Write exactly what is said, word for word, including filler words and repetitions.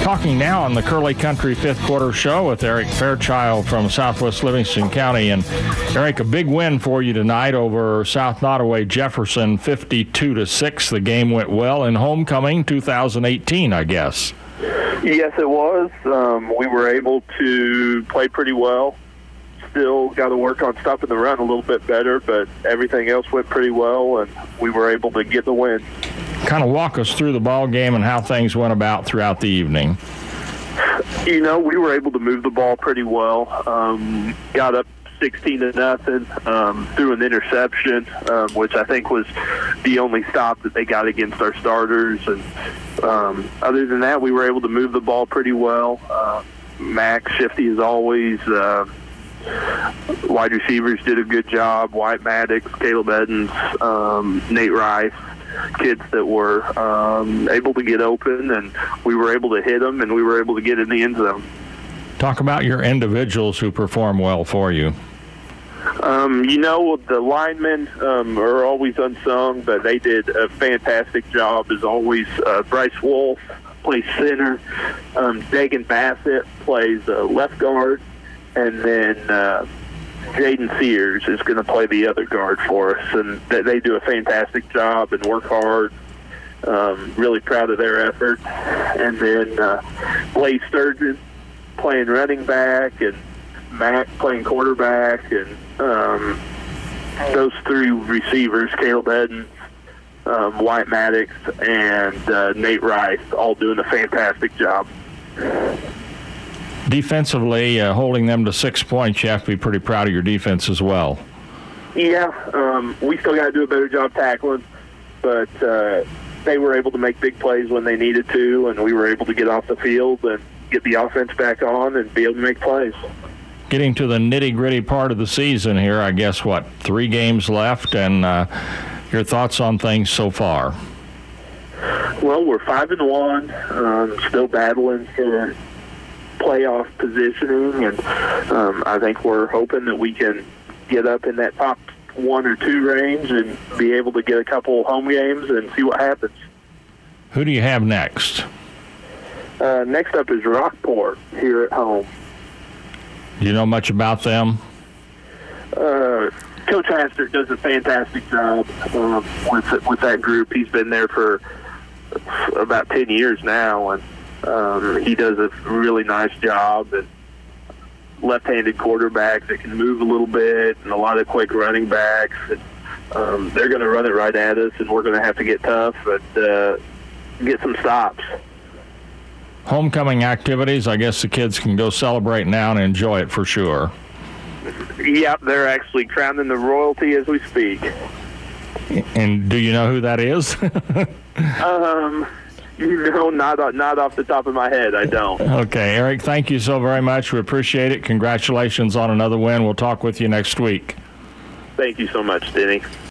Talking now on the Curly Country Fifth Quarter Show with Eric Fairchild from Southwest Livingston County. And Eric, a big win for you tonight over South Nottoway Jefferson, fifty-two to six. The game went well in homecoming two thousand eighteen, I guess. Yes, it was. Um, we were able to play pretty well. Still got to work on stopping the run a little bit better, but everything else went pretty well, and we were able to get the win. Kind of walk us through the ball game and how things went about throughout the evening. You know, we were able to move the ball pretty well. Um, got up sixteen to nothing um, through an interception, um, which I think was the only stop that they got against our starters. And um, other than that, we were able to move the ball pretty well. Uh, Max, Shifty as always. Uh, wide receivers did a good job. White Maddox, Caleb Edens, um, Nate Rice. Kids that were um, able to get open, and we were able to hit them, and we were able to get in the end zone. Talk about your individuals who perform well for you. Um, you know, the linemen um, are always unsung, but they did a fantastic job as always. Uh, Bryce Wolf plays center. Um, Dagan Bassett plays uh, left guard, and then uh, Jaden Sears is going to play the other guard for us, and they do a fantastic job and work hard. Um, really proud of their effort. And then uh, Blaze Sturgeon playing running back, and Matt playing quarterback, and um, those three receivers, Caleb Edens, um, White Maddox, and uh, Nate Rice, all doing a fantastic job. Defensively, uh, holding them to six points, you have to be pretty proud of your defense as well. Yeah, um, we still got to do a better job tackling, but uh, they were able to make big plays when they needed to, and we were able to get off the field and get the offense back on and be able to make plays. Getting to the nitty-gritty part of the season here, I guess, what, three games left, and uh, your thoughts on things so far? Well, we're five and one, um, still battling for playoff positioning, and um, I think we're hoping that we can get up in that top one or two range and be able to get a couple home games and see what happens. Who do you have next? Uh, next up is Rockport here at home. Do you know much about them? Uh, Coach Hastert does a fantastic job um, with with that group. He's been there for about ten years now, and Um, he does a really nice job, and left-handed quarterback that can move a little bit, and a lot of quick running backs. And, um, they're going to run it right at us, and we're going to have to get tough, but uh, get some stops. Homecoming activities, I guess the kids can go celebrate now and enjoy it for sure. Yep, they're actually crowning the royalty as we speak. And do you know who that is? um... No, not, not off the top of my head, I don't. Okay, Eric, thank you so very much. We appreciate it. Congratulations on another win. We'll talk with you next week. Thank you so much, Denny.